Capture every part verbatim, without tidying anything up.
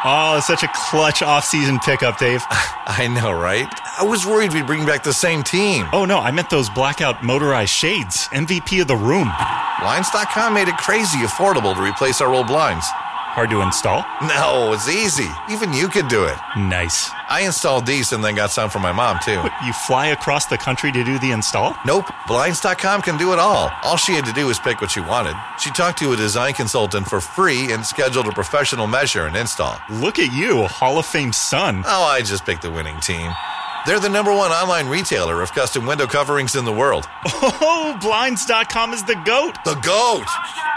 Oh, such a clutch off-season pickup, Dave. I know, right? I was worried we'd bring back the same team. Oh, no, I meant those blackout motorized shades. M V P of the room. Blinds dot com made it crazy affordable to replace our old blinds. Hard to install? No, it's easy. Even you could do it. Nice. I installed these and then got some for my mom, too. What, you fly across the country to do the install? Nope. Blinds dot com can do it all. All she had to do was pick what she wanted. She talked to a design consultant for free and scheduled a professional measure and install. Look at you, a Hall of Fame son. Oh, I just picked the winning team. They're the number one online retailer of custom window coverings in the world. Oh, Blinds dot com is the GOAT. The GOAT!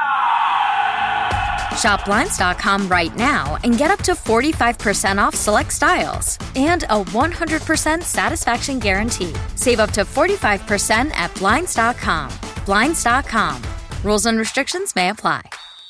Shop Blinds dot com right now and get up to forty-five percent off select styles and a one hundred percent satisfaction guarantee. Save up to forty-five percent at Blinds dot com. Blinds dot com. Rules and restrictions may apply.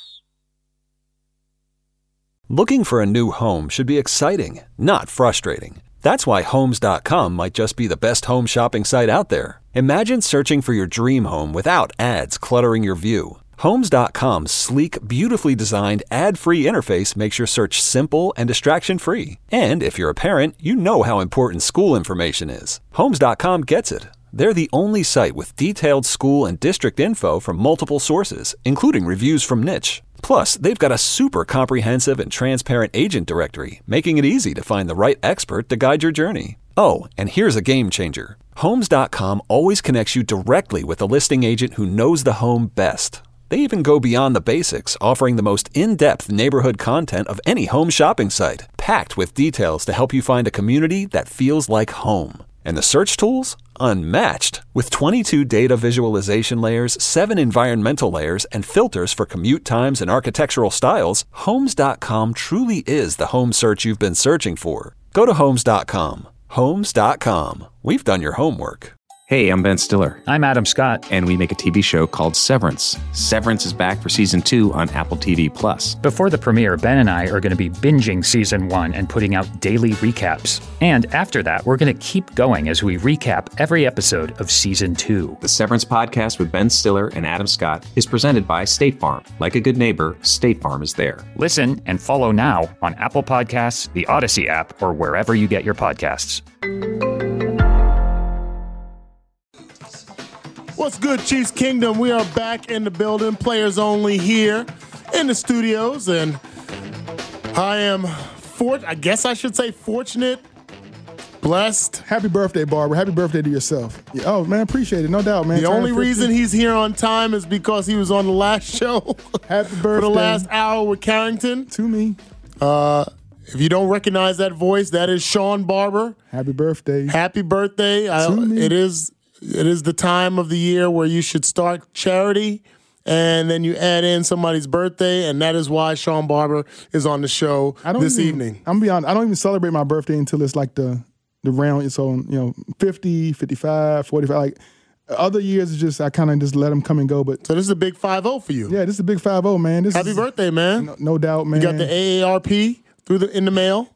Looking for a new home should be exciting, not frustrating. That's why Homes dot com might just be the best home shopping site out there. Imagine searching for your dream home without ads cluttering your view. Homes dot com's sleek, beautifully designed, ad-free interface makes your search simple and distraction-free. And if you're a parent, you know how important school information is. Homes dot com gets it. They're the only site with detailed school and district info from multiple sources, including reviews from Niche. Plus, they've got a super comprehensive and transparent agent directory, making it easy to find the right expert to guide your journey. Oh, and here's a game changer. Homes dot com always connects you directly with the listing agent who knows the home best. They even go beyond the basics, offering the most in-depth neighborhood content of any home shopping site, packed with details to help you find a community that feels like home. And the search tools? Unmatched. With twenty-two data visualization layers, seven environmental layers, and filters for commute times and architectural styles, Homes dot com truly is the home search you've been searching for. Go to Homes dot com. Homes dot com. We've done your homework. Hey, I'm Ben Stiller. I'm Adam Scott. And we make a T V show called Severance. Severance is back for season two on Apple T V Plus. Before the premiere, Ben and I are going to be binging season one and putting out daily recaps. And after that, we're going to keep going as we recap every episode of season two. The Severance podcast with Ben Stiller and Adam Scott is presented by State Farm. Like a good neighbor, State Farm is there. Listen and follow now on Apple Podcasts, the Odyssey app, or wherever you get your podcasts. What's good, Chiefs Kingdom? We are back in the building, players only here in the studios, and I am, fort- I guess I should say fortunate, blessed. Happy birthday, Barbara. Happy birthday to yourself. Yeah, oh, man, appreciate it. No doubt, man. The only reason he's here on time is because he was on the last show. Happy birthday. For the last hour with Carrington. To me. Uh, if you don't recognize that voice, that is Sean Barber. Happy birthday. Happy birthday. I, it is... It is the time of the year where you should start charity, and then you add in somebody's birthday, and that is why Sean Barber is on the show I don't this even, evening. I'm beyond. I don't even celebrate my birthday until it's like the the round. So you know, fifty, fifty-five, forty-five. Like other years, it's just I kind of just let them come and go. But so this is a big five oh for you. Yeah, this is a big five oh, man. This Happy is, birthday, man! No, no doubt, man. You got the A A R P through the in the mail.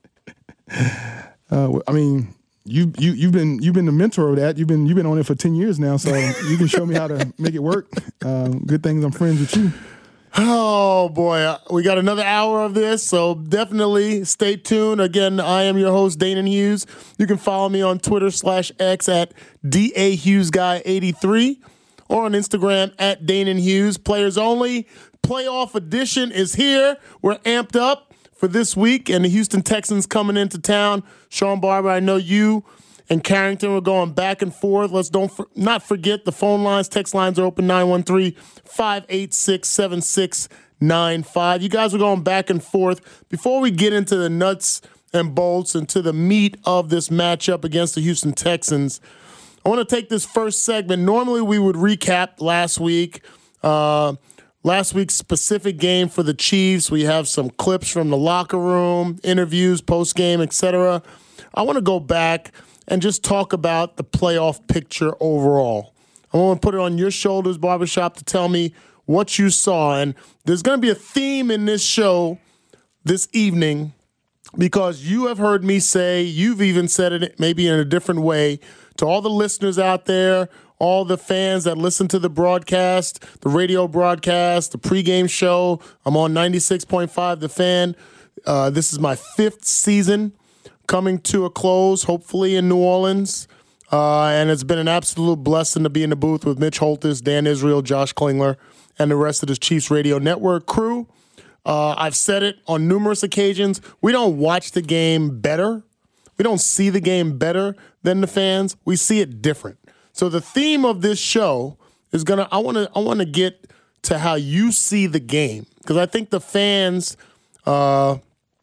uh, I mean. You you you've been you've been the mentor of that. You've been you've been on it for ten years now, so you can show me how to make it work. Uh, good things I'm friends with you. Oh boy, we got another hour of this, so definitely stay tuned. Again, I am your host, Danon Hughes. You can follow me on Twitter slash X at D A Hughes Guy eighty-three or on Instagram at Danon Hughes. Players only playoff edition is here. We're amped up for this week, and the Houston Texans coming into town. Sean Barber, I know you and Carrington were going back and forth. Let's don't for, not forget the phone lines, text lines are open, nine one three, five eight six, seven six nine five. You guys were going back and forth. Before we get into the nuts and bolts and to the meat of this matchup against the Houston Texans, I want to take this first segment. Normally we would recap last week, uh, Last week's specific game for the Chiefs. We have some clips from the locker room, interviews, post-game, et cetera. I want to go back and just talk about the playoff picture overall. I want to put it on your shoulders, Barbershop, to tell me what you saw. And there's going to be a theme in this show this evening because you have heard me say, you've even said it maybe in a different way, to all the listeners out there, all the fans that listen to the broadcast, the radio broadcast, the pregame show. I'm on ninety-six point five The Fan. Uh, this is my fifth season coming to a close, hopefully in New Orleans. Uh, and it's been an absolute blessing to be in the booth with Mitch Holthus, Dan Israel, Josh Klingler, and the rest of the Chiefs Radio Network crew. Uh, I've said it on numerous occasions. We don't watch the game better. We don't see the game better than the fans. We see it different. So the theme of this show is gonna. I want to. I want to get to how you see the game, because I think the fans, uh,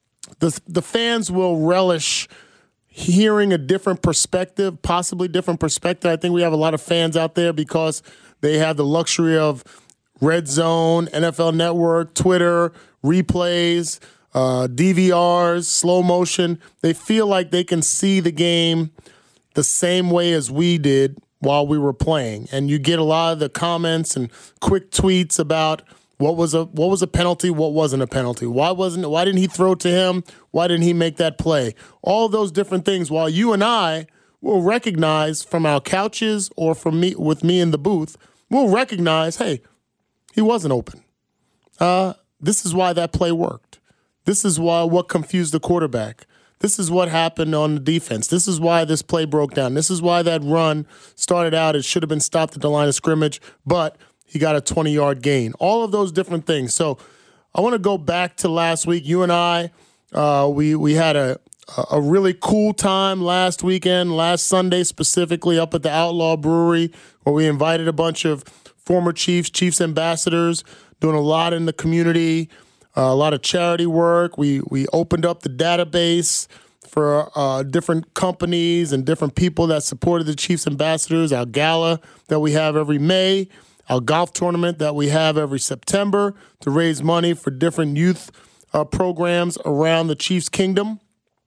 the the fans will relish hearing a different perspective, possibly different perspective. I think we have a lot of fans out there because they have the luxury of Red Zone, N F L Network, Twitter, replays, uh, D V Rs, slow motion. They feel like they can see the game the same way as we did while we were playing. And you get a lot of the comments and quick tweets about what was a what was a penalty, what wasn't a penalty. Why wasn't why didn't he throw to him? Why didn't he make that play? All those different things. While you and I will recognize from our couches or from me with me in the booth, we'll recognize, hey, he wasn't open. Uh, this is why that play worked. This is why what confused the quarterback. This is what happened on the defense. This is why this play broke down. This is why that run started out. It should have been stopped at the line of scrimmage, but he got a twenty-yard gain. All of those different things. So I want to go back to last week. You and I, uh, we we had a a really cool time last weekend, last Sunday specifically, up at the Outlaw Brewery, where we invited a bunch of former Chiefs, Chiefs ambassadors, doing a lot in the community, uh, a lot of charity work. We we opened up the database for uh, different companies and different people that supported the Chiefs ambassadors, our gala that we have every May, our golf tournament that we have every September to raise money for different youth uh, programs around the Chiefs Kingdom.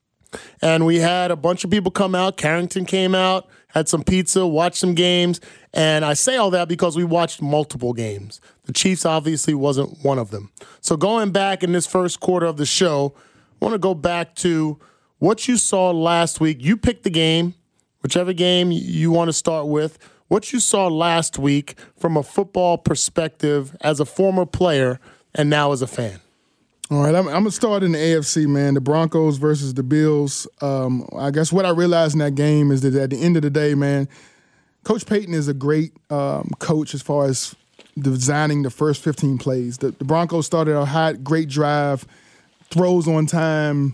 And we had a bunch of people come out. Carrington came out, had some pizza, watched some games. And I say all that because we watched multiple games. The Chiefs obviously wasn't one of them. So going back in this first quarter of the show, I want to go back to what you saw last week. You picked the game, whichever game you want to start with. What you saw last week from a football perspective as a former player and now as a fan. All right, I'm, I'm going to start in the A F C, man. The Broncos versus the Bills. Um, I guess what I realized in that game is that at the end of the day, man, Coach Payton is a great um, coach as far as designing the first fifteen plays. The, the Broncos started a hot, great drive, throws on time,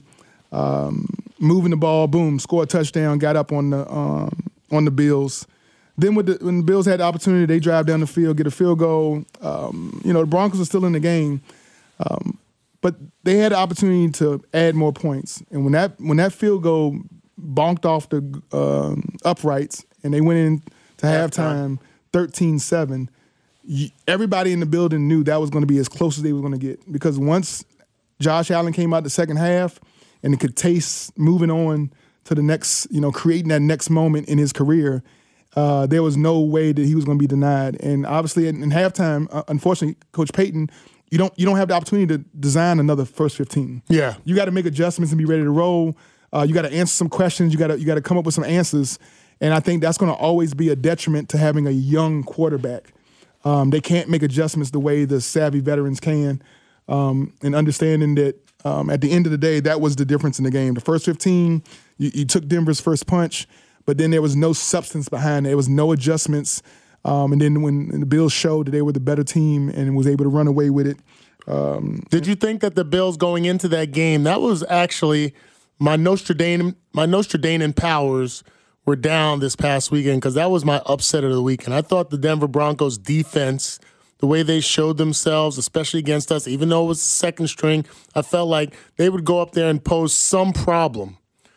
um, moving the ball, boom, score a touchdown, got up on the um, on the Bills. Then with the, when the Bills had the opportunity, they drive down the field, get a field goal. Um, you know, the Broncos are still in the game. Um, But they had the opportunity to add more points. And when that when that field goal bonked off the um, uprights and they went in to halftime thirteen seven, everybody in the building knew that was going to be as close as they were going to get. Because once Josh Allen came out the second half and it could taste moving on to the next, you know, creating that next moment in his career, uh, there was no way that he was going to be denied. And obviously in, in halftime, uh, unfortunately, Coach Payton – You don't you don't have the opportunity to design another first fifteen. Yeah, you got to make adjustments and be ready to roll. Uh, you got to answer some questions. You got to you got to come up with some answers. And I think that's going to always be a detriment to having a young quarterback. Um, they can't make adjustments the way the savvy veterans can. Um, and understanding that um, at the end of the day, that was the difference in the game. The first fifteen, you, you took Denver's first punch, but then there was no substance behind it. There was no adjustments. Um, and then when the Bills showed that they were the better team and was able to run away with it. Um, Did you think that the Bills going into that game, that was actually my Nostradamus, my Nostradamus powers were down this past weekend because that was my upset of the weekend. I thought the Denver Broncos defense, the way they showed themselves, especially against us, even though it was the second string, I felt like they would go up there and pose some problem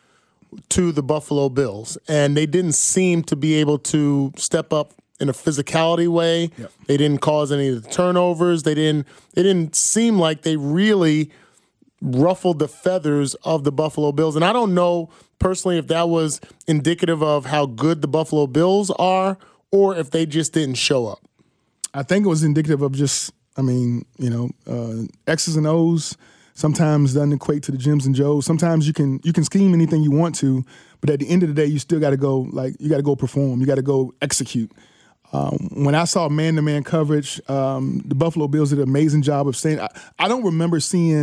to the Buffalo Bills. And they didn't seem to be able to step up in a physicality way. Yep. They didn't cause any of the turnovers. They didn't they didn't seem like they really ruffled the feathers of the Buffalo Bills. And I don't know personally if that was indicative of how good the Buffalo Bills are or if they just didn't show up. I think it was indicative of just, I mean, you know, uh, X's and O's sometimes doesn't equate to the Jims and Joes. Sometimes you can you can scheme anything you want to, but at the end of the day, you still got to go, like, you got to go perform. You got to go execute. Um, when I saw man-to-man coverage, um, the Buffalo Bills did an amazing job of staying. I, I don't remember seeing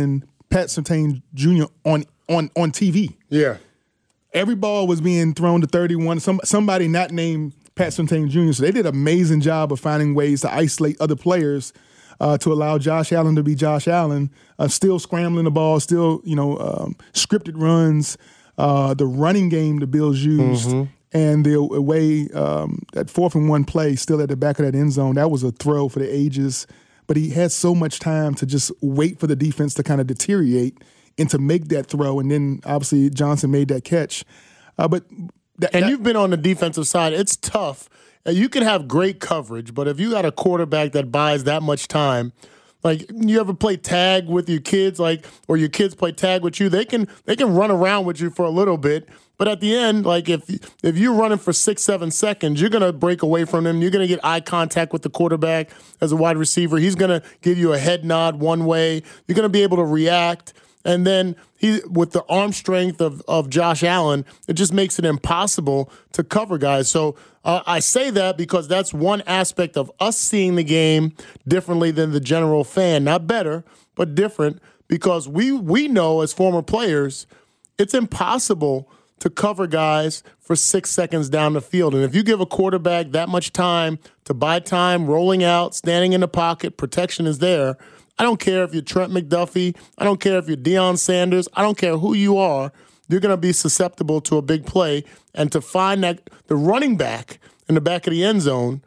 Pat Surtain Junior on on on T V. Yeah. Every ball was being thrown to thirty-one. Some somebody not named Pat Surtain Junior So they did an amazing job of finding ways to isolate other players uh, to allow Josh Allen to be Josh Allen, uh, still scrambling the ball, still you know um, scripted runs, uh, the running game the Bills used, mm-hmm. and the way um, that fourth and one play still at the back of that end zone. That was a throw for the ages. But he had so much time to just wait for the defense to kind of deteriorate and to make that throw, and then obviously Johnson made that catch. Uh, but th- and that, you've been on the defensive side. It's tough. You can have great coverage, but if you got a quarterback that buys that much time, like you ever play tag with your kids, like or your kids play tag with you, they can they can run around with you for a little bit. But at the end, like if if you're running for six, seven seconds, you're gonna break away from them. You're gonna get eye contact with the quarterback as a wide receiver. He's gonna give you a head nod one way. You're gonna be able to react. And then he, with the arm strength of, of Josh Allen, it just makes it impossible to cover guys. So uh, I say that because that's one aspect of us seeing the game differently than the general fan. Not better, but different, because we we know as former players, it's impossible to cover guys for six seconds down the field. And if you give a quarterback that much time to buy time, rolling out, standing in the pocket, protection is there. I don't care if you're Trent McDuffie. I don't care if you're Deion Sanders. I don't care who you are. You're going to be susceptible to a big play. And to find that the running back in the back of the end zone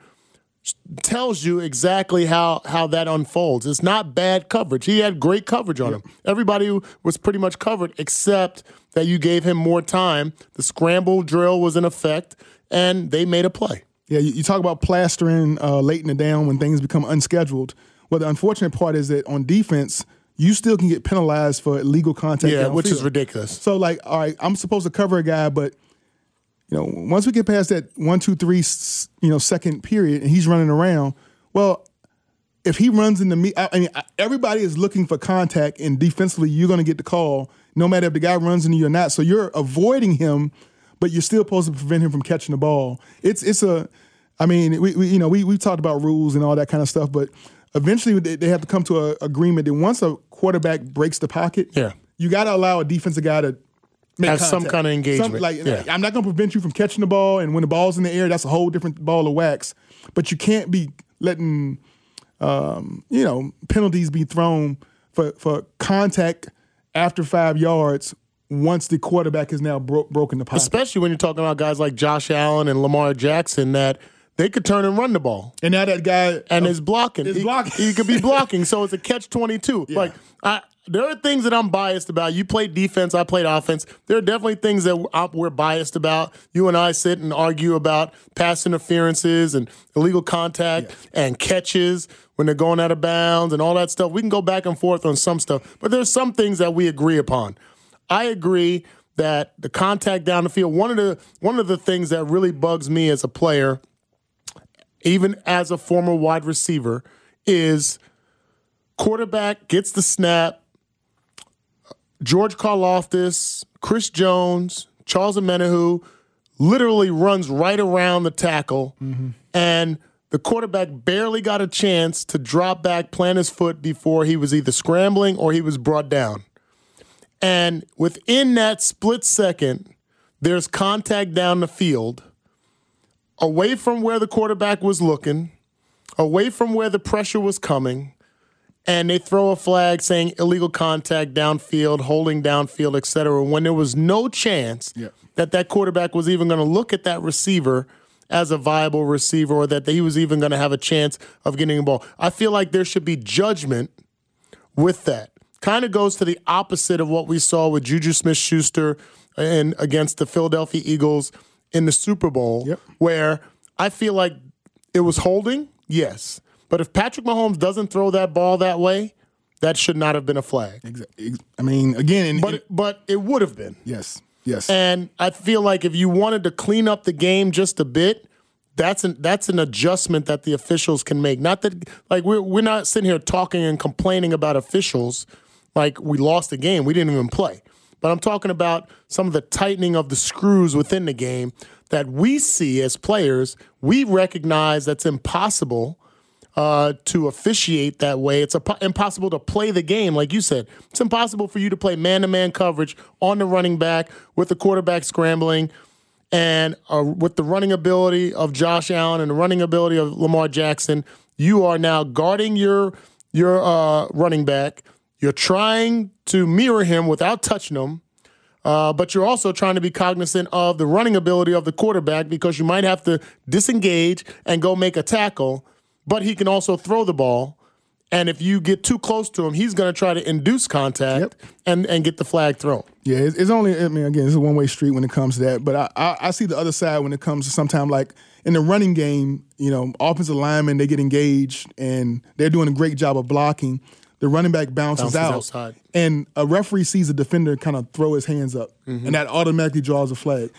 tells you exactly how, how that unfolds. It's not bad coverage. He had great coverage on him. Everybody was pretty much covered except that you gave him more time. The scramble drill was in effect, and they made a play. Yeah, you, you talk about plastering uh, late in the down when things become unscheduled. Well, the unfortunate part is that on defense, you still can get penalized for illegal contact. Yeah, which downfield. is ridiculous. So, like, all right, I'm supposed to cover a guy, but you know, once we get past that one, two, three, you know, second period, and he's running around, well, if he runs into me, I, I mean, everybody is looking for contact, and defensively, you're going to get the call, no matter if the guy runs into you or not. So you're avoiding him, but you're still supposed to prevent him from catching the ball. It's it's a, I mean, we, we you know we we talked about rules and all that kind of stuff, but eventually they, they have to come to an agreement that once a quarterback breaks the pocket, yeah. you got to allow a defensive guy to make have contact. some kind of engagement. Some, like, yeah. I'm not going to prevent you from catching the ball, and when the ball's in the air, that's a whole different ball of wax. But you can't be letting, um, you know, penalties be thrown for, for contact after five yards once the quarterback has now bro- broken the pocket. Especially when you're talking about guys like Josh Allen and Lamar Jackson that they could turn and run the ball. And now that guy and uh, is blocking. Is he, blocking. he could be blocking, so it's a catch twenty-two. Yeah. Like I, there are things that I'm biased about. You played defense, I played offense. There are definitely things that we're biased about. You and I sit and argue about pass interferences and illegal contact yeah. and catches when they're going out of bounds and all that stuff. We can go back and forth on some stuff, but there's some things that we agree upon. I agree that the contact down the field, one of the one of the things that really bugs me as a player, even as a former wide receiver, is quarterback gets the snap, George Karlaftis, Chris Jones, Charles Omenihu literally runs right around the tackle, mm-hmm. and the quarterback barely got a chance to drop back, plant his foot before he was either scrambling or he was brought down. And within that split second, there's contact down the field, away from where the quarterback was looking, away from where the pressure was coming, and they throw a flag saying illegal contact downfield, holding downfield, et cetera, when there was no chance yeah. that that quarterback was even going to look at that receiver as a viable receiver or that he was even going to have a chance of getting a ball. I feel like there should be judgment with that. Kind of goes to the opposite of what we saw with Juju Smith-Schuster and against the Philadelphia Eagles in the Super Bowl, yep. where I feel like it was holding, yes. But if Patrick Mahomes doesn't throw that ball that way, that should not have been a flag. Exactly. I mean, again, in, but in, but it would have been. Yes, yes. And I feel like if you wanted to clean up the game just a bit, that's an that's an adjustment that the officials can make. Not that like we're we're not sitting here talking and complaining about officials like we lost the game. We didn't even play. But I'm talking about some of the tightening of the screws within the game that we see as players. We recognize that's impossible uh, to officiate that way. It's a, impossible to play the game, like you said. It's impossible for you to play man-to-man coverage on the running back with the quarterback scrambling and uh, with the running ability of Josh Allen and the running ability of Lamar Jackson. You are now guarding your, your uh, running back. You're trying to mirror him without touching him. Uh, but you're also trying to be cognizant of the running ability of the quarterback because you might have to disengage and go make a tackle, but he can also throw the ball. And if you get too close to him, he's going to try to induce contact yep. and, and get the flag thrown. Yeah, it's, it's only, I mean, again, it's a one-way street when it comes to that. But I, I, I see the other side when it comes to sometimes like in the running game, you know, offensive linemen, they get engaged and they're doing a great job of blocking. The running back bounces, bounces out, outside. And a referee sees a defender kind of throw his hands up, mm-hmm. and that automatically draws a flag.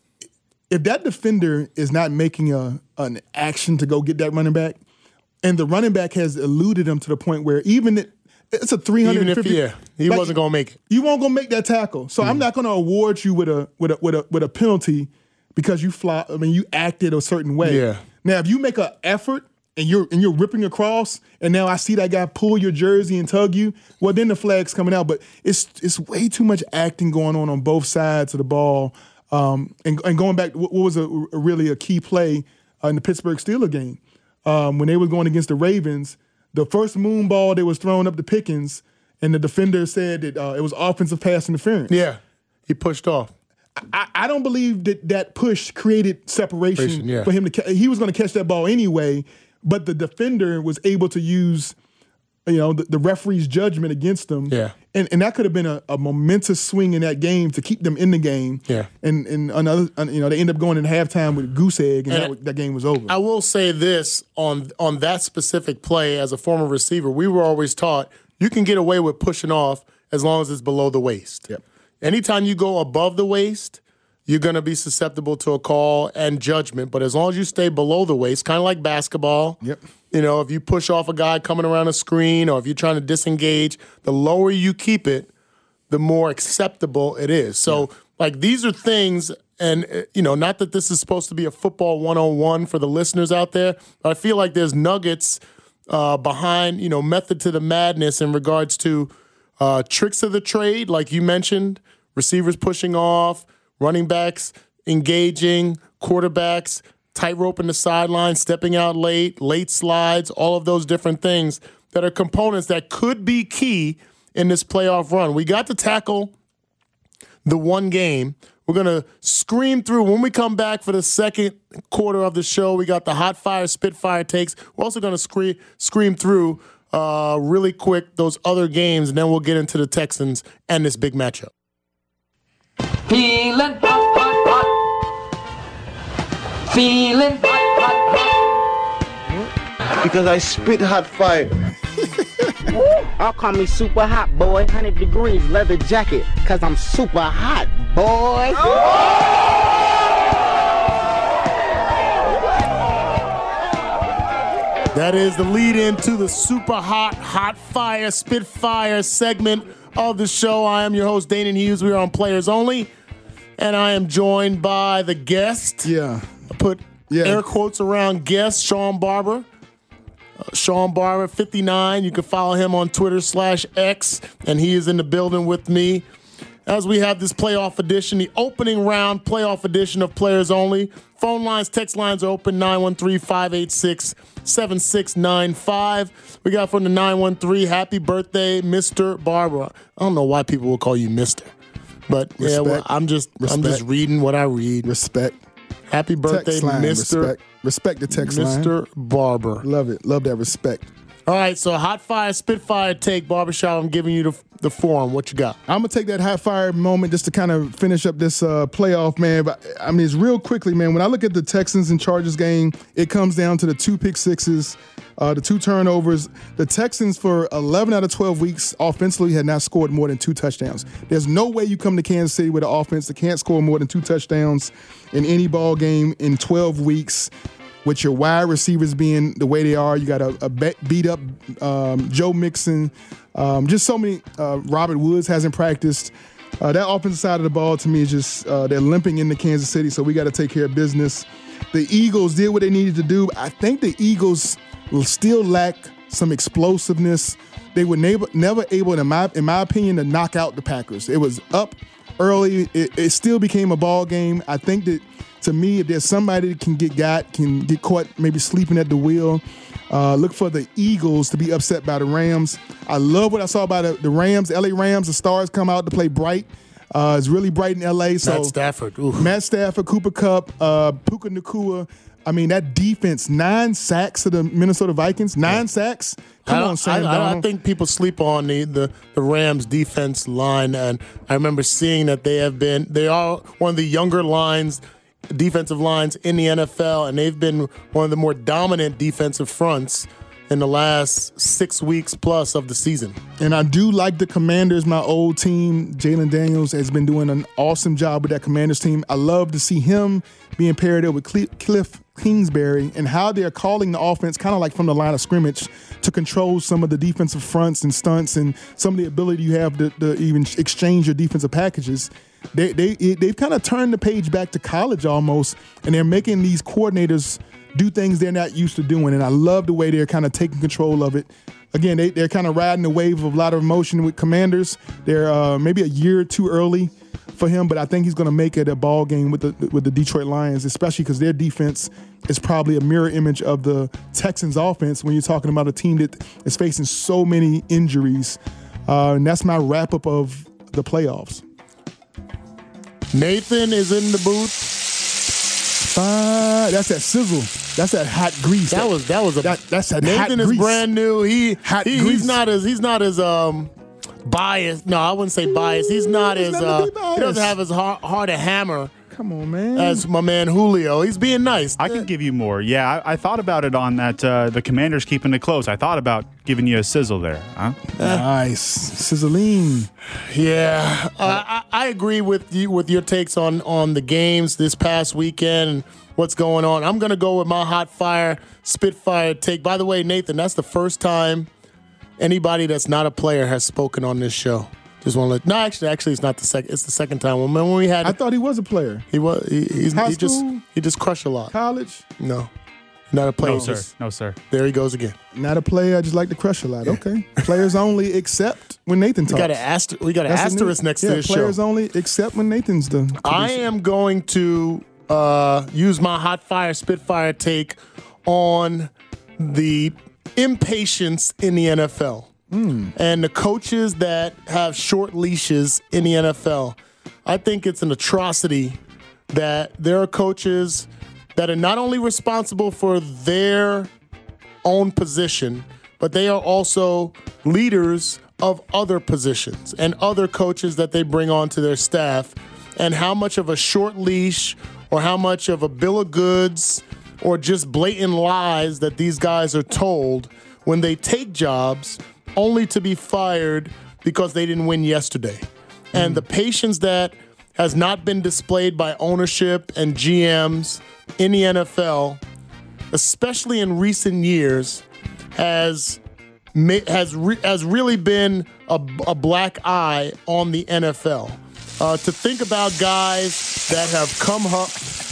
If that defender is not making a an action to go get that running back, and the running back has eluded him to the point where even it, it's a three hundred fifty, even if yeah, he like, wasn't going to make it. You won't go make that tackle. So mm-hmm. I'm not going to award you with a with a with a with a penalty because you fly. I mean, you acted a certain way. Yeah. Now, if you make an effort. And you're and you're ripping across, and now I see that guy pull your jersey and tug you. Well, then the flag's coming out, but it's it's way too much acting going on on both sides of the ball. Um, and, and going back, what was a, a really a key play uh, in the Pittsburgh Steelers game um, when they were going against the Ravens? The first moon ball that was thrown up to Pickens, and the defender said that uh, it was offensive pass interference. Yeah, he pushed off. I, I don't believe that that push created separation, separation yeah. for him to. Ca- he was going to catch that ball anyway. But the defender was able to use, you know, the, the referee's judgment against them. Yeah. And and that could have been a, a momentous swing in that game to keep them in the game. Yeah. And and another, you know, they end up going in halftime with a goose egg, and, and that, that game was over. I will say this on on that specific play as a former receiver, we were always taught you can get away with pushing off as long as it's below the waist. Yep. Anytime you go above the waist, you're going to be susceptible to a call and judgment. But as long as you stay below the waist, kind of like basketball, yep. you know, if you push off a guy coming around a screen or if you're trying to disengage, the lower you keep it, the more acceptable it is. So, yeah. like, these are things, and, you know, not that this is supposed to be a football one oh one for the listeners out there, but I feel like there's nuggets uh, behind, you know, method to the madness in regards to uh, tricks of the trade, like you mentioned, receivers pushing off, running backs engaging, quarterbacks tightrope in the sideline, stepping out late, late slides, all of those different things that are components that could be key in this playoff run. We got to tackle the one game. We're going to scream through. When we come back for the second quarter of the show, we got the hot fire, spitfire takes. We're also going to scream, scream through uh, really quick those other games, and then we'll get into the Texans and this big matchup. Feeling hot, hot, hot. Feeling hot, hot, hot. Because I spit hot fire. I'll call me super hot, boy. one hundred degrees, leather jacket. Because I'm super hot, boy. That is the lead into the super hot, hot fire, spitfire segment of the show. I am your host, Danon Hughes. We are on Players Only. And I am joined by the guest. Yeah. I put yeah. air quotes around guest, Sean Barber. Uh, Sean Barber, fifty-nine. You can follow him on Twitter slash X. And he is in the building with me as we have this playoff edition, the opening round playoff edition of Players Only. Phone lines, text lines are open, nine one three, five eight six, seven six nine five. We got from the nine one three, happy birthday, Mister Barber. I don't know why people will call you Mister But Respect. yeah, well, I'm just Respect. I'm just reading what I read. Respect. Happy birthday, line, Mister Respect. Respect the text Mister line. Barber. Love it. Love that respect. All right, so hot fire, spitfire take, Barbershop. I'm giving you the the forum. What you got? I'm gonna take that hot fire moment just to kind of finish up this uh, playoff, man. But I mean, it's real quickly, man. When I look at the Texans and Chargers game, it comes down to the two pick sixes, uh, the two turnovers. The Texans, for eleven out of twelve weeks, offensively had not scored more than two touchdowns. There's no way you come to Kansas City with an offense that can't score more than two touchdowns in any ball game in twelve weeks. With your wide receivers being the way they are, you got a, a beat-up um, Joe Mixon. Um, just so many. Uh, Robert Woods hasn't practiced. Uh, that offensive side of the ball, to me, is just uh, they're limping into Kansas City, so we got to take care of business. The Eagles did what they needed to do. I think the Eagles still lack some explosiveness. They were never, never able, in my, in my opinion, to knock out the Packers. It was up early. It, it still became a ball game. I think that, to me, if there's somebody that can get got, can get caught maybe sleeping at the wheel, uh, look for the Eagles to be upset by the Rams. I love what I saw about the, the Rams, L A Rams. The stars come out to play bright. Uh, it's really bright in L A. So Matt Stafford. Oof. Matt Stafford, Cooper Kupp, uh, Puka Nacua. I mean, that defense, nine sacks to the Minnesota Vikings, nine yeah. sacks. Come on, Sam I, I, I think people sleep on the, the, the Rams defense line, and I remember seeing that they have been, they are one of the younger lines, defensive lines in the N F L, and they've been one of the more dominant defensive fronts in the last six weeks plus of the season. And I do like the Commanders, my old team. Jalen Daniels has been doing an awesome job with that Commanders team. I love to see him being paired up with Cliff Kingsbury and how they're calling the offense kind of like from the line of scrimmage to control some of the defensive fronts and stunts and some of the ability you have to, to even exchange your defensive packages. They, they, they've kind of turned the page back to college almost, and they're making these coordinators do things they're not used to doing, and I love the way they're kind of taking control of it. Again, they, they're kind of riding the wave of a lot of emotion with Commanders. They're uh, maybe a year too early for him, but I think he's going to make it a ball game with the with the Detroit Lions, especially because their defense is probably a mirror image of the Texans' offense when you're talking about a team that is facing so many injuries. Uh, and that's my wrap-up of the playoffs. Nathan is in the booth. Fine. That's that sizzle. That's that hot grease. That, that was that was a that, that's that Nathan hot is grease. brand new. He, hot he grease. he's not as he's not as um biased. No, I wouldn't say biased. He's not He's as not uh, he doesn't have as hard, hard a hammer. Come on, man. As my man Julio. He's being nice. I can give you more. Yeah, I, I thought about it on that. Uh, the Commanders keeping it close. I thought about giving you a sizzle there. Huh? Nice. Sizzling. Yeah. Uh, I, I agree with you with your takes on, on the games this past weekend and what's going on. I'm going to go with my hot fire, Spitfire take. By the way, Nathan, that's the first time anybody that's not a player has spoken on this show. Just want to let. No, actually, actually, it's not the second. It's the second time. Remember when we had? I thought he was a player. He was. He, he's, High he school? just. He just crushed a lot. College? No, not a player. No, sir. Just, no, sir. There he goes again. Not a player. I just like to crush a lot. Okay. Players only, except when Nathan talks. We got an aster- We got an asterisk next yeah, to this players show. only, except when Nathan's the. Producer. I am going to uh, use my hot fire, Spitfire take on the impatience in the N F L. Mm. And the coaches that have short leashes in the N F L. I think it's an atrocity that there are coaches that are not only responsible for their own position, but they are also leaders of other positions and other coaches that they bring onto their staff, and how much of a short leash or how much of a bill of goods or just blatant lies that these guys are told when they take jobs only to be fired because they didn't win yesterday. Mm. And the patience that has not been displayed by ownership and G Ms in the N F L, especially in recent years, has has re- has really been a, a black eye on the N F L. Uh, to think about guys that have come up,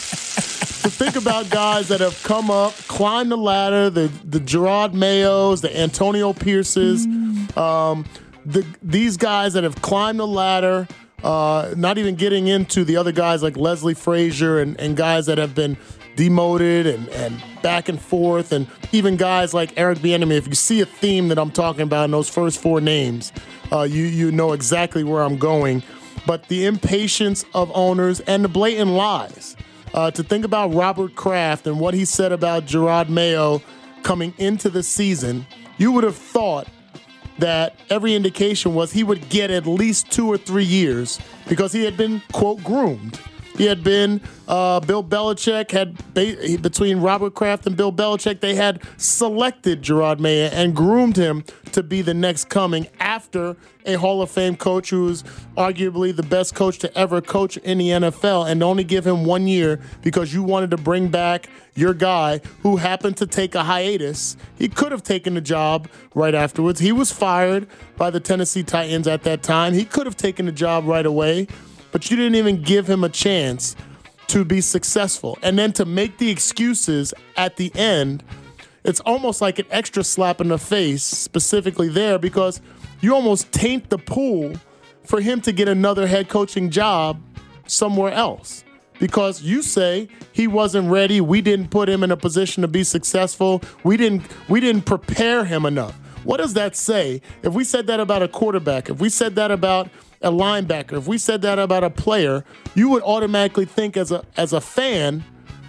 to think about guys that have come up, climbed the ladder, the the Gerard Mayos, the Antonio Pierces, mm. um, the these guys that have climbed the ladder. Uh, not even getting into the other guys like Leslie Frazier and, and guys that have been demoted and, and back and forth, and even guys like Eric Bieniemy. If you see a theme that I'm talking about in those first four names, uh, you you know exactly where I'm going. But the impatience of owners and the blatant lies. Uh, to think about Robert Kraft and what he said about Gerard Mayo coming into the season, you would have thought that every indication was he would get at least two or three years because he had been, quote, groomed. He had been, uh, Bill Belichick had, ba- between Robert Kraft and Bill Belichick, they had selected Gerard Mayo and groomed him to be the next coming after a Hall of Fame coach who was arguably the best coach to ever coach in the N F L, and only give him one year because you wanted to bring back your guy who happened to take a hiatus. He could have taken the job right afterwards. He was fired by the Tennessee Titans at that time. He could have taken the job right away, but you didn't even give him a chance to be successful. And then to make the excuses at the end, it's almost like an extra slap in the face specifically there because you almost taint the pool for him to get another head coaching job somewhere else. Because you say he wasn't ready, we didn't put him in a position to be successful, we didn't we didn't prepare him enough. What does that say? If we said that about a quarterback, if we said that about a linebacker, if we said that about a player, you would automatically think as a as a fan,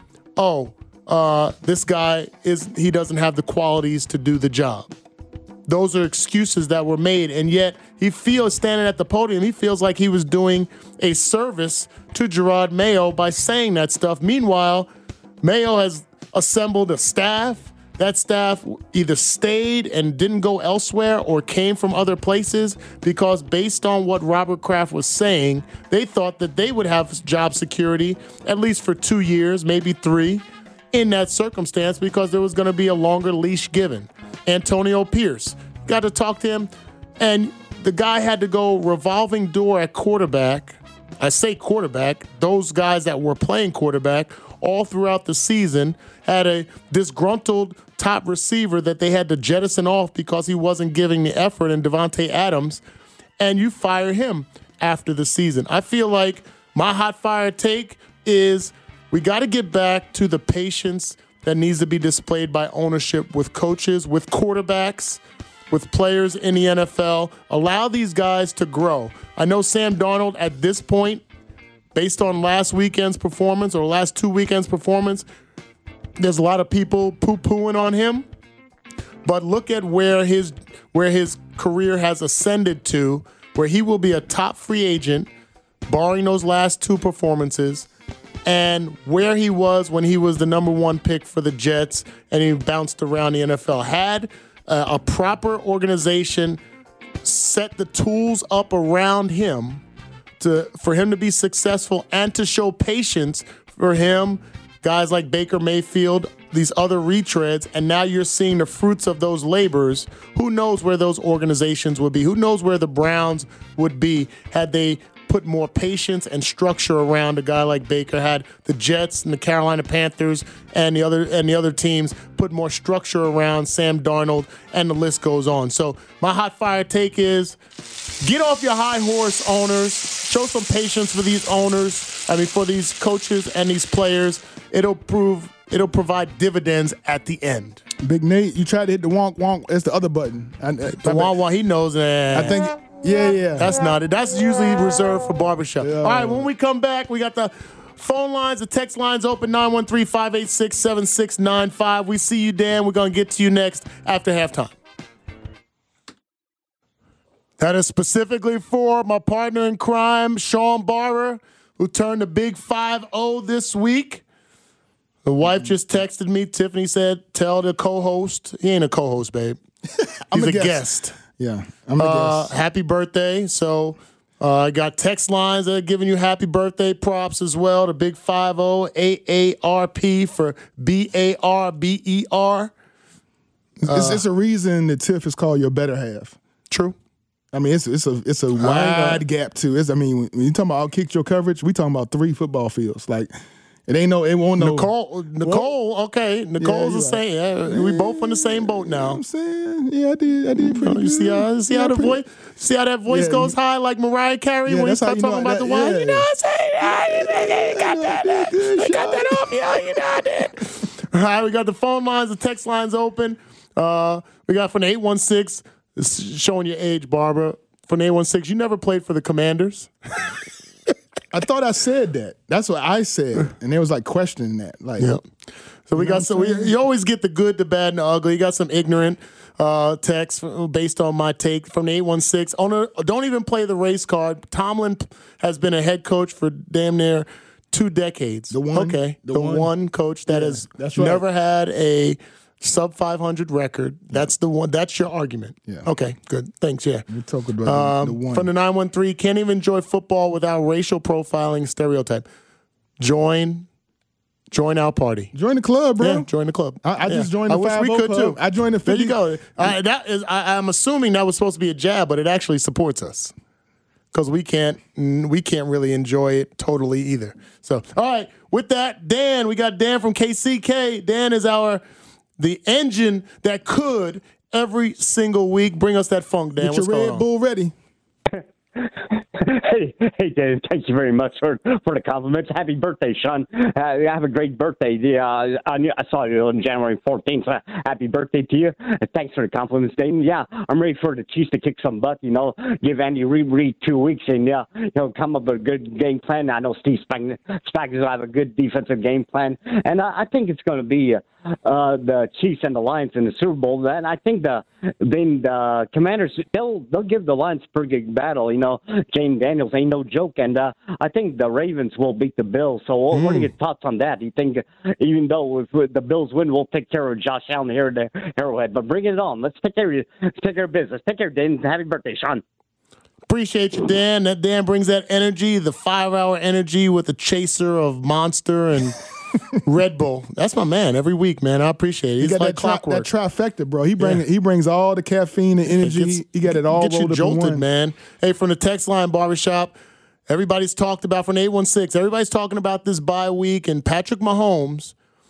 oh, uh, this guy is he doesn't have the qualities to do the job. Those are excuses that were made, and yet he feels, standing at the podium, he feels like he was doing a service to Gerard Mayo by saying that stuff. Meanwhile, Mayo has assembled a staff. That staff either stayed and didn't go elsewhere or came from other places because based on what Robert Kraft was saying, they thought that they would have job security at least for two years, maybe three, in that circumstance because there was going to be a longer leash given. Antonio Pierce, got to talk to him, and the guy had to go revolving door at quarterback. I say quarterback, those guys that were playing quarterback all throughout the season had a disgruntled top receiver that they had to jettison off because he wasn't giving the effort in Devontae Adams, and you fire him after the season. I feel like my hot fire take is we got to get back to the patience that needs to be displayed by ownership with coaches, with quarterbacks, with players in the N F L. Allow these guys to grow. I know Sam Darnold at this point, based on last weekend's performance or last two weekends' performance, there's a lot of people poo-pooing on him. But look at where his where his career has ascended to, where he will be a top free agent, barring those last two performances, and where he was when he was the number one pick for the Jets and he bounced around the N F L. Had uh, a proper organization set the tools up around him to for him to be successful and to show patience for him, guys like Baker Mayfield, these other retreads, and now you're seeing the fruits of those labors. Who knows where those organizations would be? Who knows where the Browns would be had they put more patience and structure around a guy like Baker, had the Jets and the Carolina Panthers and the other and the other teams put more structure around Sam Darnold, and the list goes on. So my hot fire take is get off your high horse, owners. Show some patience for these owners. I mean, for these coaches and these players. It'll prove it'll provide dividends at the end. Big Nate, you tried to hit the wonk wonk. That's the other button. I, I, the wonk wonk, he knows that. I think. Yeah, yeah. That's not it. That's usually reserved for barbershop. Yeah. All right, when we come back, we got the phone lines, the text lines open, nine one three, five eight six, seven six nine five. We see you, Dan. We're going to get to you next after halftime. That is specifically for my partner in crime, Sean Barber, who turned a big five oh this week. The wife just texted me. Tiffany said, tell the co-host. He ain't a co-host, babe. He's a, a guest. guest. Yeah, I'm a uh, guest. Happy birthday. So uh, I got text lines that are giving you happy birthday props as well. The big five oh, A A R P for B A R B E R. Uh, it's, it's a reason that Tiff is called your better half. True. I mean, it's it's a it's a wide gap too. It's, I mean, when you talking about outkick your coverage, we talking about three football fields. Like it ain't no, it won't no. Nicole, Nicole, well, okay, Nicole's yeah, the same. Right. Yeah, we both on the same boat now. You know what I'm saying, yeah, I did, I did pretty. You, know, you see how, you see yeah, how the pretty, voice, see how that voice yeah, goes yeah. high like Mariah Carey yeah, when you start talking about that, the wine. Yeah. You know what I'm saying? I got that, I got that off, yeah, you know I did. All right, we got the phone lines, the text lines open. Uh, we got from the eight one six. It's showing your age, Barbara. From the eight one six, you never played for the Commanders. I thought I said that. That's what I said, and they was like questioning that. Like, yep. So we got some. We, you always get the good, the bad, and the ugly. You got some ignorant uh, text based on my take from the eight one six. Owner, don't even play the race card. Tomlin has been a head coach for damn near two decades. The one, okay, the, the one. one coach that yeah, has that's right. never had a sub five hundred record. That's the one. That's your argument. Yeah. Okay, good. Thanks, yeah. We're talking about um, the one. From the nine one three, can't even enjoy football without racial profiling stereotype. Join join our party. Join the club, bro. Yeah, join the club. I, I yeah. just joined the I wish we could, club. too. I joined the fifty. There you go. Uh, that is, I, I'm assuming that was supposed to be a jab, but it actually supports us. Because we can't, we can't really enjoy it totally either. So, all right, with that, Dan, we got Dan from K C K. Dan is our the engine that could every single week bring us that funk, Dan. Get What's your going Red on? Bull ready. Hey, hey, Dave, thank you very much for, for the compliments. Happy birthday, Sean. Uh, have a great birthday. Yeah, I, knew, I saw you on January fourteenth, so happy birthday to you. Uh, thanks for the compliments, Dayton. Yeah, I'm ready for the Chiefs to kick some butt, you know, give Andy Reid Reid two weeks and, yeah, you know, come up with a good game plan. I know Steve Spagnuolo will have a good defensive game plan, and I, I think it's going to be uh, uh, the Chiefs and the Lions in the Super Bowl. And I think the then the Commanders, they'll, they'll give the Lions a pretty good battle, you know. James Daniels ain't no joke, and uh, I think the Ravens will beat the Bills. So, what, mm. what are your thoughts on that? Do you think, uh, even though if, if the Bills win, we'll take care of Josh Allen here at the Arrowhead? But bring it on. Let's take care of let's take care of business. Take care, Dan. Happy birthday, Sean. Appreciate you, Dan. That Dan brings that energy, the five-hour energy with the chaser of Monster and Red Bull. That's my man every week, man. I appreciate it. He's got like that, tri- clockwork. that trifecta, bro. He bring yeah. he brings all the caffeine and energy. Gets, he got it all Get you rolled jolted, up in one. man. Hey, from the text line barbershop, everybody's talked about from eight one six. Everybody's talking about this bye week and Patrick Mahomes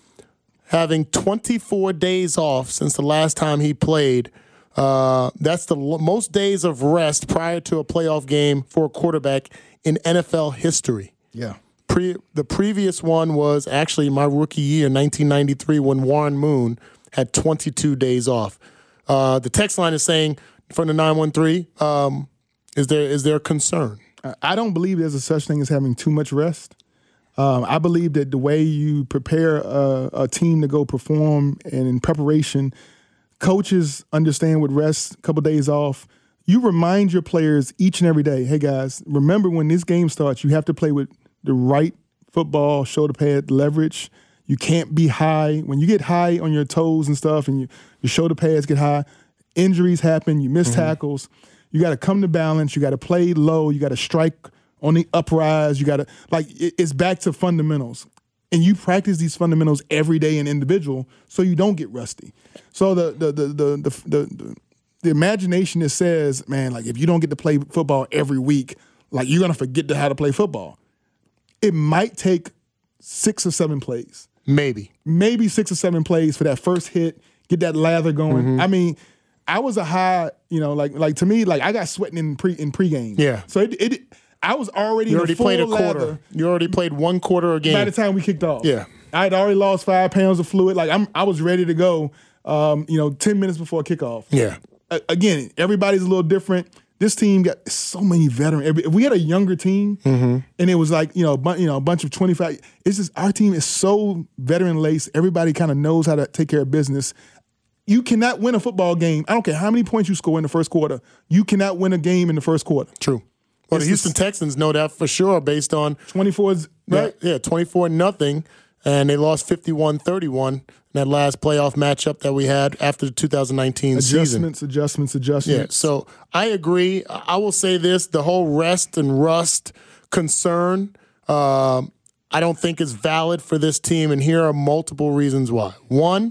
having twenty-four days off since the last time he played. Uh, that's the l- most days of rest prior to a playoff game for a quarterback in N F L history. Yeah. Pre- the previous one was actually my rookie year, nineteen ninety-three, when Warren Moon had twenty-two days off. Uh, the text line is saying from the nine one three, um, is there is there concern? I don't believe there's a such thing as having too much rest. Um, I believe that the way you prepare a, a team to go perform and in preparation, coaches understand with rest, a couple days off, you remind your players each and every day, hey, guys, remember when this game starts, you have to play with the right football, shoulder pad, leverage. You can't be high. When you get high on your toes and stuff and you, your shoulder pads get high, injuries happen, you miss mm-hmm. tackles. You got to come to balance. You got to play low. You got to strike on the uprise. You got to, like, it, it's back to fundamentals. And you practice these fundamentals every day in individual so you don't get rusty. So the the the the the, the, the, the imagination that says, man, like, if you don't get to play football every week, like, you're going to forget to how to play football. It might take six or seven plays. Maybe. Maybe six or seven plays for that first hit, get that lather going. Mm-hmm. I mean, I was a high, you know, like like to me, like I got sweating in pre in pregame. Yeah. So it, it I was already you already in a full played a quarter. lather. You already played one quarter a game by the time we kicked off. Yeah. I had already lost five pounds of fluid. Like I'm, I was ready to go. Um, you know, ten minutes before kickoff. Yeah. A- again, everybody's a little different. This team got so many veterans. If we had a younger team, mm-hmm. and it was like you know, a bu- you know, a bunch of twenty-five. It's just our team is so veteran laced. Everybody kind of knows how to take care of business. You cannot win a football game. I don't care how many points you score in the first quarter. You cannot win a game in the first quarter. True. Well, it's the Houston just, Texans know that for sure based on twenty-four, right? Yeah, yeah twenty-four nothing, and they lost fifty-one thirty-one in that last playoff matchup that we had after the two thousand nineteen adjustments, season. Adjustments, adjustments, adjustments. Yeah, so I agree. I will say this, the whole rest and rust concern, um, I don't think is valid for this team, and here are multiple reasons why. One,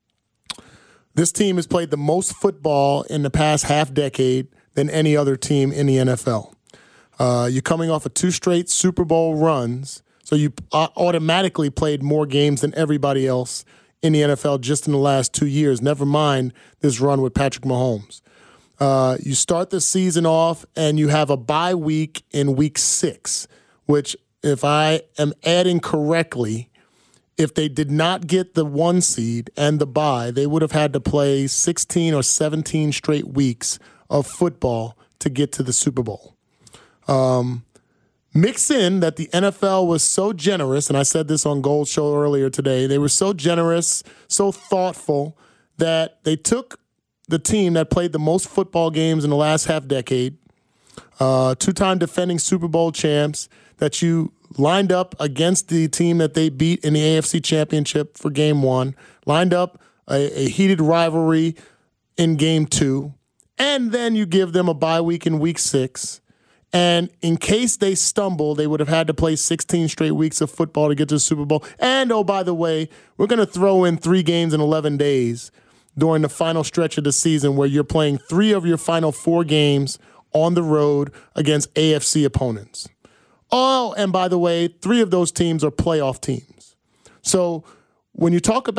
this team has played the most football in the past half decade than any other team in the N F L. Uh, you're coming off of two straight Super Bowl runs, so you automatically played more games than everybody else in the N F L just in the last two years, never mind this run with Patrick Mahomes. Uh, you start the season off, and you have a bye week in week six, which, if I am adding correctly, if they did not get the one seed and the bye, they would have had to play sixteen or seventeen straight weeks of football to get to the Super Bowl. Um, mix in that the N F L was so generous, and I said this on Gold's show earlier today, they were so generous, so thoughtful, that they took the team that played the most football games in the last half decade, uh, two-time defending Super Bowl champs, that you lined up against the team that they beat in the A F C Championship for game one, lined up a, a heated rivalry in game two, and then you give them a bye week in week six. And in case they stumble, they would have had to play sixteen straight weeks of football to get to the Super Bowl. And, oh, by the way, we're going to throw in three games in eleven days during the final stretch of the season where you're playing three of your final four games on the road against A F C opponents. Oh, and by the way, three of those teams are playoff teams. So when you talk about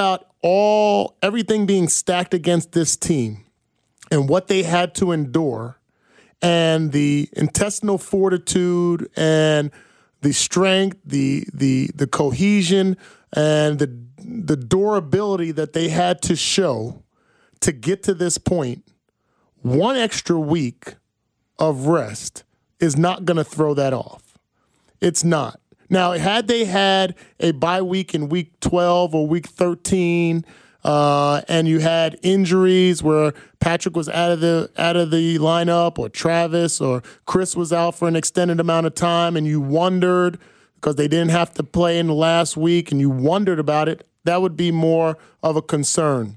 all everything being stacked against this team and what they had to endure and the intestinal fortitude and the strength, the the the cohesion and the the durability that they had to show to get to this point, one extra week of rest is not going to throw that off. It's not. Now, had they had a bye week in week twelve or week thirteen, uh, and you had injuries where Patrick was out of the out of the lineup, or Travis or Chris was out for an extended amount of time, and you wondered because they didn't have to play in the last week, and you wondered about it, that would be more of a concern.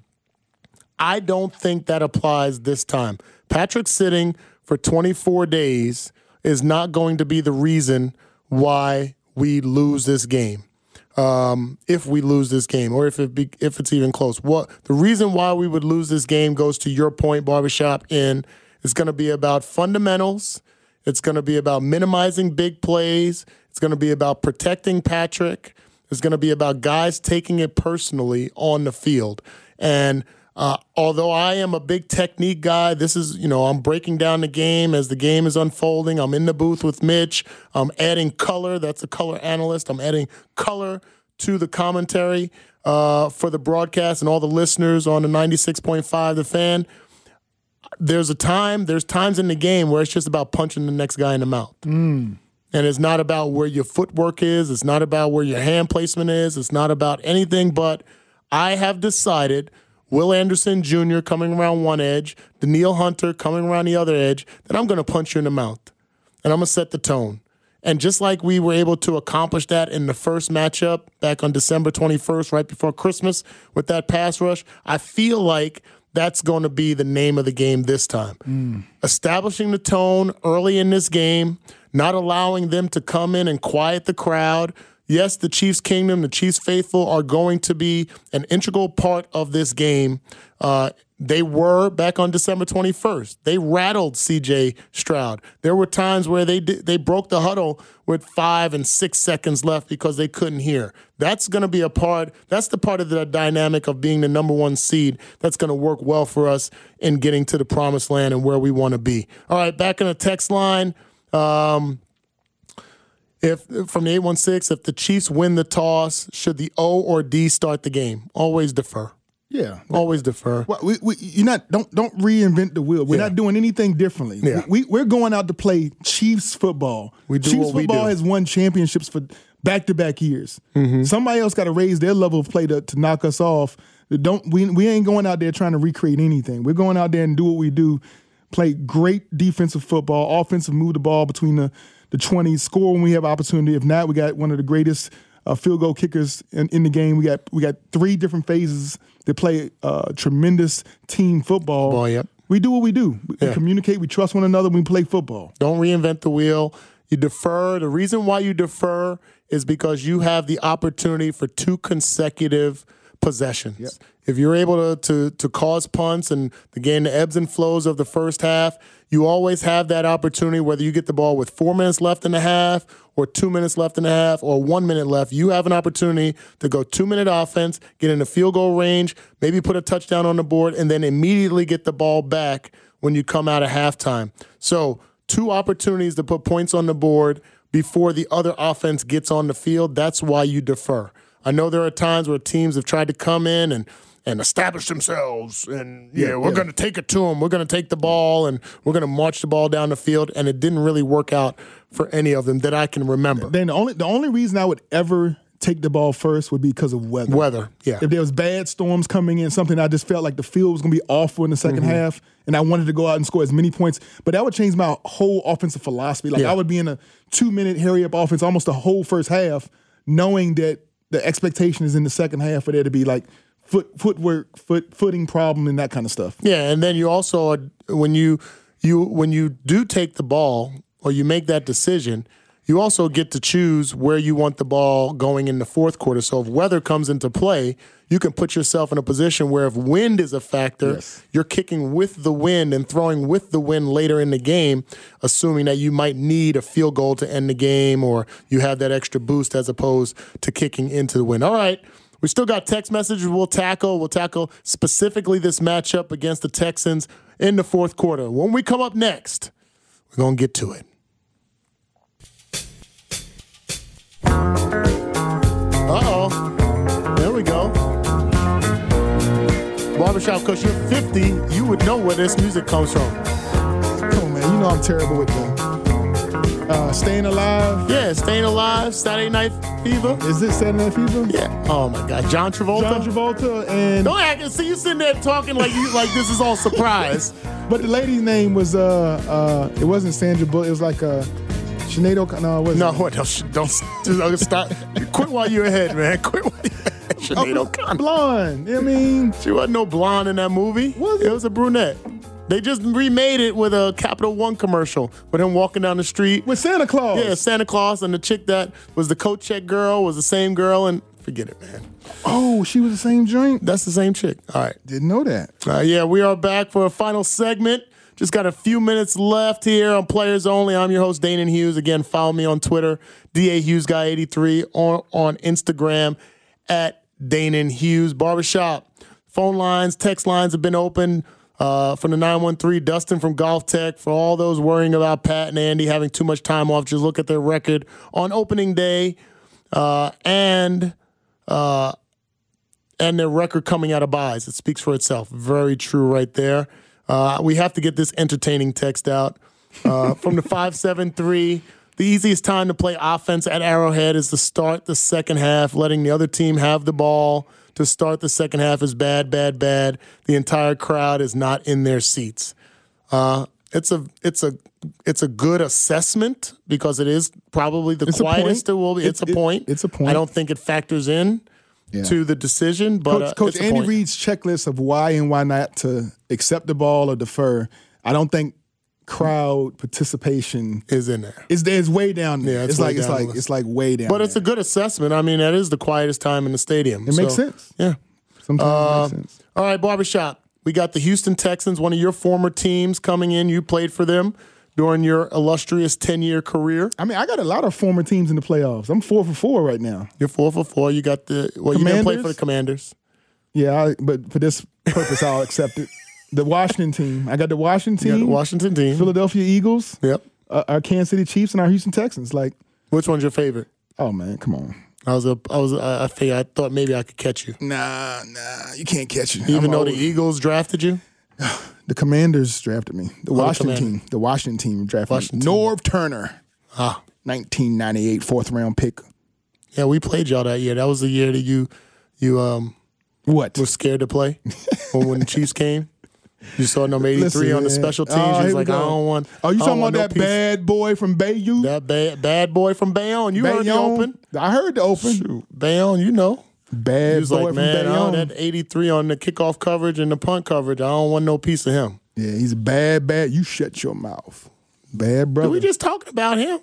I don't think that applies this time. Patrick sitting for twenty-four days is not going to be the reason why we lose this game. Um, if we lose this game, or if it be, if it's even close. What the reason why we would lose this game goes to your point, Barbershop, in it's going to be about fundamentals. It's going to be about minimizing big plays. It's going to be about protecting Patrick. It's going to be about guys taking it personally on the field. And uh, although I am a big technique guy, this is, you know, I'm breaking down the game as the game is unfolding. I'm in the booth with Mitch. I'm adding color. That's a color analyst. I'm adding color to the commentary uh, for the broadcast and all the listeners on the ninety-six point five The Fan. There's a time, there's times in the game where it's just about punching the next guy in the mouth. Mm. And it's not about where your footwork is. It's not about where your hand placement is. It's not about anything but I have decided Will Anderson Junior coming around one edge, Danielle Hunter coming around the other edge, that I'm going to punch you in the mouth. And I'm going to set the tone. And just like we were able to accomplish that in the first matchup back on December twenty-first, right before Christmas, with that pass rush, I feel like that's going to be the name of the game this time. Mm. Establishing the tone early in this game, not allowing them to come in and quiet the crowd. Yes, the Chiefs Kingdom, the Chiefs faithful are going to be an integral part of this game. Uh, they were back on December twenty-first. They rattled C J Stroud. There were times where they did, they broke the huddle with five and six seconds left because they couldn't hear. That's going to be a part. That's the part of the dynamic of being the number one seed that's going to work well for us in getting to the promised land and where we want to be. All right, back in the text line. Um, If from the eight one six, if the Chiefs win the toss, should the O or D start the game? Always defer. Yeah, always defer. Well, we, we, you're not don't don't reinvent the wheel. We're Yeah. not doing anything differently. Yeah. We we're going out to play Chiefs football. We do Chiefs what we football do. has won championships for back to back years. Mm-hmm. Somebody else got to raise their level of play to, to knock us off. Don't we? We ain't going out there trying to recreate anything. We're going out there and do what we do. Play great defensive football, offensive, move the ball between the the twenties, score when we have opportunity. If not, we got one of the greatest uh, field goal kickers in, in the game. We got we got three different phases that play uh, tremendous team football. Ball, yep. We do what we do. We, Yeah. we communicate. We trust one another when we play football. Don't reinvent the wheel. You defer. The reason why you defer is because you have the opportunity for two consecutive possessions. Yep. If you're able to, to to cause punts and the game, the ebbs and flows of the first half, you always have that opportunity, whether you get the ball with four minutes left in the half or two minutes left in the half or one minute left. You have an opportunity to go two-minute offense, get in the field goal range, maybe put a touchdown on the board, and then immediately get the ball back when you come out of halftime. So two opportunities to put points on the board before the other offense gets on the field. That's why you defer. I know there are times where teams have tried to come in and and establish themselves, and yeah, Yeah, we're yeah. going to take it to them. We're going to take the ball, and we're going to march the ball down the field, and it didn't really work out for any of them that I can remember. Then the only the only reason I would ever take the ball first would be because of weather. Weather, yeah. If there was bad storms coming in, something I just felt like the field was going to be awful in the second Mhm. half, and I wanted to go out and score as many points. But that would change my whole offensive philosophy. Like Yeah. I would be in a two-minute hurry-up offense almost the whole first half, knowing that the expectation is in the second half for there to be like foot footwork, foot footing problem, and that kind of stuff. Yeah, and then you also are, when you you when you do take the ball or you make that decision, you also get to choose where you want the ball going in the fourth quarter. So if weather comes into play, you can put yourself in a position where if wind is a factor, Yes. you're kicking with the wind and throwing with the wind later in the game, assuming that you might need a field goal to end the game or you have that extra boost as opposed to kicking into the wind. All right, We still got text messages we'll tackle. We'll tackle specifically this matchup against the Texans in the fourth quarter. When we come up next, we're going to get to it. Uh-oh. There we go. Barbershop Coach, you're fifty. You would know where this music comes from. Come on, man. You know I'm terrible with the uh, Staying Alive. Yeah, Staying Alive, Saturday Night Fever. Is this Saturday Night Fever? Yeah. Oh, my God. John Travolta? John Travolta and... Don't act. See, you sitting there talking like you like this is all surprise. But the lady's name was, uh, uh, it wasn't Sandra Bullock. It was like uh, Sinead O'Connor. No, it wasn't. No, what? Don't, don't, don't stop. Quit while you're ahead, man. Quit while you're ahead. Sinead oh, O'Connor. Blonde. I mean... She wasn't no blonde in that movie. Was it? It was a brunette. They just remade it with a Capital One commercial with him walking down the street. With Santa Claus. Yeah, Santa Claus. And the chick that was the coat check girl was the same girl. And forget it, man. Oh, she was the same joint? That's the same chick. All right. Didn't know that. Uh, yeah, we are back for a final segment. Just got a few minutes left here on Players Only. I'm your host, Danon Hughes. Again, follow me on Twitter, D A Hughes Guy eighty-three, or on Instagram at Danon Hughes. Barbershop. Phone lines, text lines have been open. Uh, from the nine one three, Dustin from Golf Tech. For all those worrying about Pat and Andy having too much time off, just look at their record on opening day uh, and uh, and their record coming out of buys. It speaks for itself. Very true right there. Uh, we have to get this entertaining text out. Uh, from the five seven three, the easiest time to play offense at Arrowhead is to start the second half, letting the other team have the ball. To start the second half is bad, bad, bad. The entire crowd is not in their seats. Uh, it's a, it's a, it's a good assessment because it is probably the it's quietest it will be. It's it, a point. It, it's a point. I don't think it factors in yeah. to the decision, but Coach, uh, Coach it's a Andy point. Reid's checklist of why and why not to accept the ball or defer. I don't think crowd participation is in there. It's, it's way down there. Yeah, it's, it's like it's down like it's like way down. But there. it's a good assessment. I mean, that is the quietest time in the stadium. It so, makes sense. Yeah. Sometimes uh, it makes sense. All right, Barbershop. We got the Houston Texans, one of your former teams, coming in. You played for them during your illustrious ten-year career. I mean, I got a lot of former teams in the playoffs. I'm four for four right now. You're four for four. You got the well. Commanders? You didn't play for the Commanders. Yeah, I, but for this purpose, I'll accept it. The Washington team. I got the Washington team. You got the Washington team. Philadelphia Eagles. Yep. Uh, our Kansas City Chiefs and our Houston Texans. Like, which one's your favorite? Oh man, come on. I was a, I was, a, I figured, I thought maybe I could catch you. Nah, nah, you can't catch me. Even I'm though always... the Eagles drafted you? The Commanders drafted me. The oh, Washington the team. The Washington team drafted Washington me. team. Norv Turner. Ah. nineteen ninety-eight, fourth round pick. Yeah, we played y'all that year. That was the year that you, you um, what? were scared to play when, when the Chiefs came. You saw number eighty-three Listen, on the man. special teams. Oh, you was like, I don't want. Oh, you talking about no that piece. bad boy from Bayou? That bad bad boy from Bayonne. You Bayonne. heard the open. I heard the open. Shoot, Bayonne, you know. Bad he was boy like, from man, Bayonne. oh, that eighty-three on the kickoff coverage and the punt coverage. I don't want no piece of him. Yeah, he's bad, bad. You shut your mouth. Bad brother. Did we just talking about him?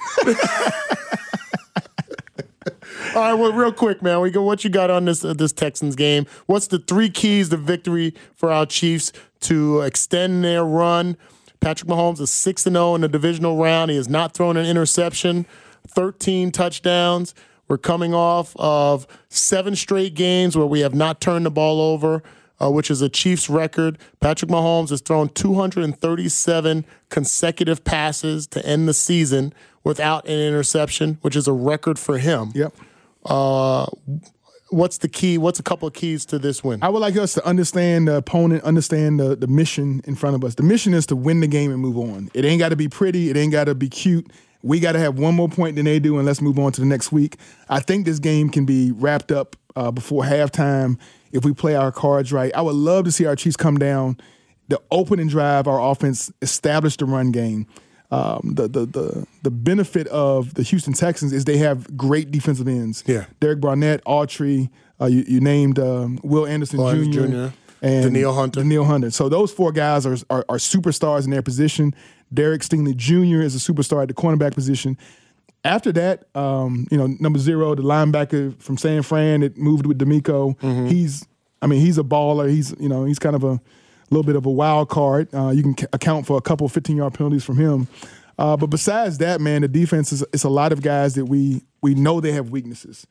All right, well, real quick, man. We go. What you got on this uh, this Texans game? What's the three keys to victory for our Chiefs to extend their run? Patrick Mahomes is six and zero in the divisional round. He has not thrown an interception. Thirteen touchdowns. We're coming off of seven straight games where we have not turned the ball over, uh, which is a Chiefs record. Patrick Mahomes has thrown two hundred thirty-seven consecutive passes to end the season without an interception, which is a record for him. Yep. Uh, what's the key? What's a couple of keys to this win? I would like us to understand the opponent, understand the, the mission in front of us. The mission is to win the game and move on. It ain't got to be pretty. It ain't got to be cute. We got to have one more point than they do, and let's move on to the next week. I think this game can be wrapped up uh, before halftime if we play our cards right. I would love to see our Chiefs come down, the opening drive, our offense establish the run game. Um, the, the the the benefit of the Houston Texans is they have great defensive ends. Yeah. Derek Barnett, Autry, uh, you, you named um, Will Anderson Will Junior Junior and Danielle Hunter. Danielle Hunter. So those four guys are, are are superstars in their position. Derek Stingley Junior is a superstar at the cornerback position. After that, um, you know, number zero, the linebacker from San Fran that moved with D'Amico. Mm-hmm. He's, I mean, he's a baller. He's, you know, he's kind of a little bit of a wild card. Uh, you can c- account for a couple of fifteen-yard penalties from him. Uh, but besides that, man, the defense is it's a lot of guys that we we know they have weaknesses.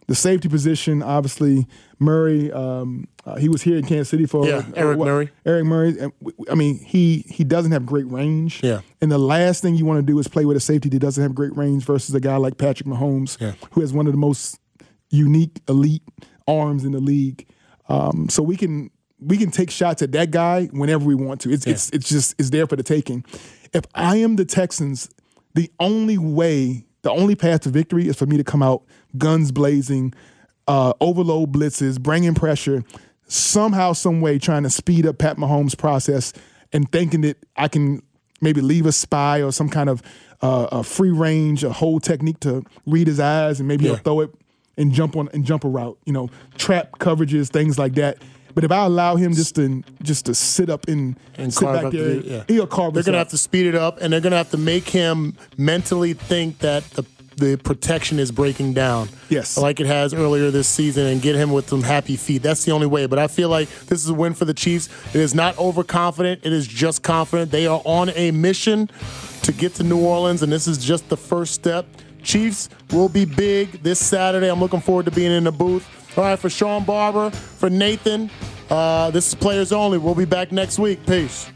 The safety position, obviously, Murray. Um, uh, he was here in Kansas City for yeah, Eric uh, what, Murray. Eric Murray. I mean, he he doesn't have great range. Yeah. And the last thing you want to do is play with a safety that doesn't have great range versus a guy like Patrick Mahomes, yeah. who has one of the most unique, elite arms in the league. Um, so we can we can take shots at that guy whenever we want to. It's yeah. it's it's just it's there for the taking. If I am the Texans, the only way, the only path to victory is for me to come out guns blazing, uh, overload blitzes, bringing pressure, somehow, some way trying to speed up Pat Mahomes' process and thinking that I can maybe leave a spy or some kind of uh, a free range, a whole technique to read his eyes and maybe yeah. he'll throw it and jump on and jump a route, you know, trap coverages, things like that. But if I allow him just to just to sit up and, and sit carve back there, the, yeah. he'll carve They're us going to up. have to speed it up, and they're going to have to make him mentally think that the the protection is breaking down. Yes. Like it has earlier this season, and get him with some happy feet. That's the only way. But I feel like this is a win for the Chiefs. It is not overconfident. It is just confident. They are on a mission to get to New Orleans, and this is just the first step. Chiefs will be big this Saturday. I'm looking forward to being in the booth. All right, for Sean Barber, for Nathan, uh, this is Players Only. We'll be back next week. Peace.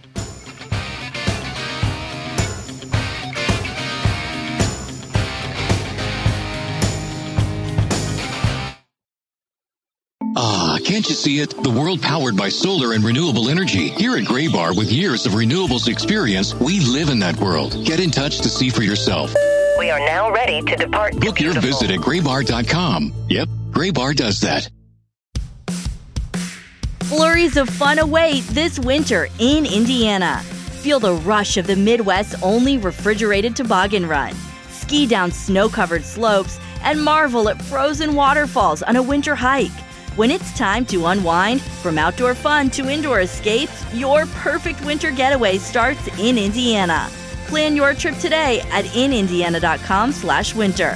Ah, can't you see it? The world powered by solar and renewable energy. Here at Graybar, with years of renewables experience, we live in that world. Get in touch to see for yourself. We are now ready to depart. Book your visit at graybar dot com. Yep, Graybar does that. Flurries of fun await this winter in Indiana. Feel the rush of the Midwest's only refrigerated toboggan run. Ski down snow-covered slopes and marvel at frozen waterfalls on a winter hike. When it's time to unwind, from outdoor fun to indoor escapes, your perfect winter getaway starts in Indiana. Plan your trip today at in indiana dot com slash winter.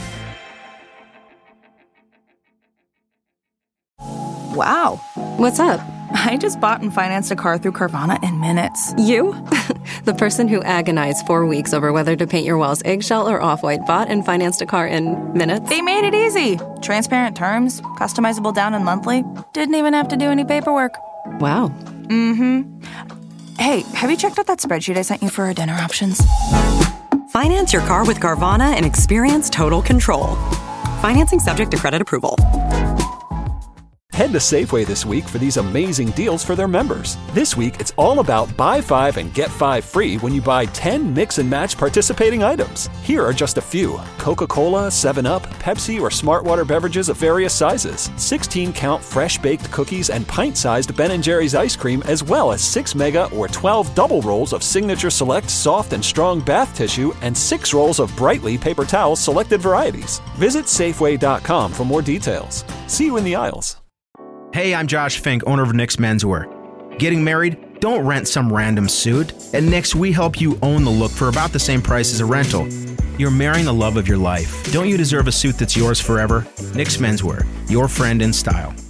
Wow. What's up? I just bought and financed a car through Carvana in minutes. You? The person who agonized four weeks over whether to paint your walls eggshell or off-white bought and financed a car in minutes? They made it easy. Transparent terms, customizable down and monthly. Didn't even have to do any paperwork. Wow. Mm-hmm. Hey, have you checked out that spreadsheet I sent you for our dinner options? Finance your car with Carvana and experience total control. Financing subject to credit approval. Head to Safeway this week for these amazing deals for their members. This week, it's all about buy five and get five free when you buy ten mix and match participating items. Here are just a few: Coca-Cola, seven up, Pepsi, or Smartwater beverages of various sizes, sixteen count fresh baked cookies and pint-sized Ben and Jerry's ice cream, as well as six mega or twelve double rolls of Signature Select soft and strong bath tissue and six rolls of Brightly paper towels selected varieties. Visit Safeway dot com for more details. See you in the aisles. Hey, I'm Josh Fink, owner of Nick's Menswear. Getting married? Don't rent some random suit. At Nick's, we help you own the look for about the same price as a rental. You're marrying the love of your life. Don't you deserve a suit that's yours forever? Nick's Menswear, your friend in style.